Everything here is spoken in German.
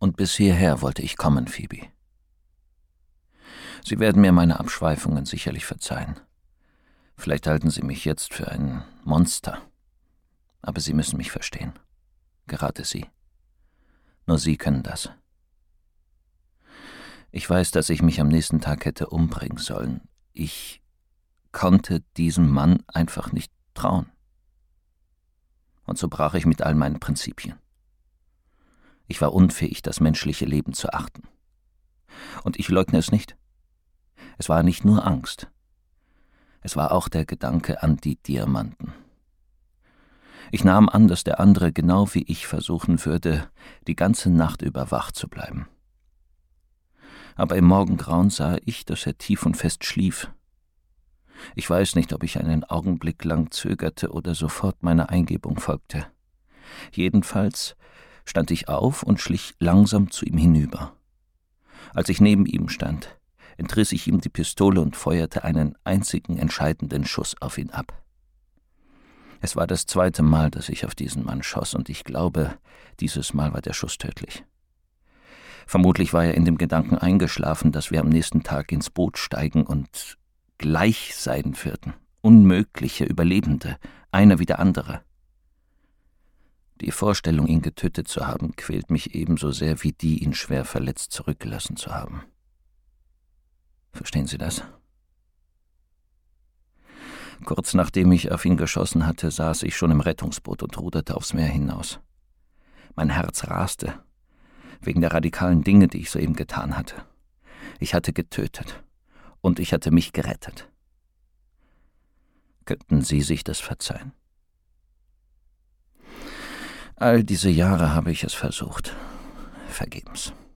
Und bis hierher wollte ich kommen, Phoebe. Sie werden mir meine Abschweifungen sicherlich verzeihen. Vielleicht halten Sie mich jetzt für ein Monster. Aber Sie müssen mich verstehen. Gerade Sie. Nur Sie können das. Ich weiß, dass ich mich am nächsten Tag hätte umbringen sollen. Ich konnte diesem Mann einfach nicht trauen. Und so brach ich mit all meinen Prinzipien. Ich war unfähig, das menschliche Leben zu achten. Und ich leugne es nicht. Es war nicht nur Angst. Es war auch der Gedanke an die Diamanten. Ich nahm an, dass der andere genau wie ich versuchen würde, die ganze Nacht über wach zu bleiben. Aber im Morgengrauen sah ich, dass er tief und fest schlief. Ich weiß nicht, ob ich einen Augenblick lang zögerte oder sofort meiner Eingebung folgte. Jedenfalls stand ich auf und schlich langsam zu ihm hinüber. Als ich neben ihm stand, entriss ich ihm die Pistole und feuerte einen einzigen entscheidenden Schuss auf ihn ab. Es war das 2. Mal, dass ich auf diesen Mann schoss, und ich glaube, dieses Mal war der Schuss tödlich. Vermutlich war er in dem Gedanken eingeschlafen, dass wir am nächsten Tag ins Boot steigen und gleich sein würden, unmögliche Überlebende, einer wie der andere. Die Vorstellung, ihn getötet zu haben, quält mich ebenso sehr wie die, ihn schwer verletzt zurückgelassen zu haben. Verstehen Sie das? Kurz nachdem ich auf ihn geschossen hatte, saß ich schon im Rettungsboot und ruderte aufs Meer hinaus. Mein Herz raste, wegen der radikalen Dinge, die ich soeben getan hatte. Ich hatte getötet und ich hatte mich gerettet. Könnten Sie sich das verzeihen? All diese Jahre habe ich es versucht. Vergebens.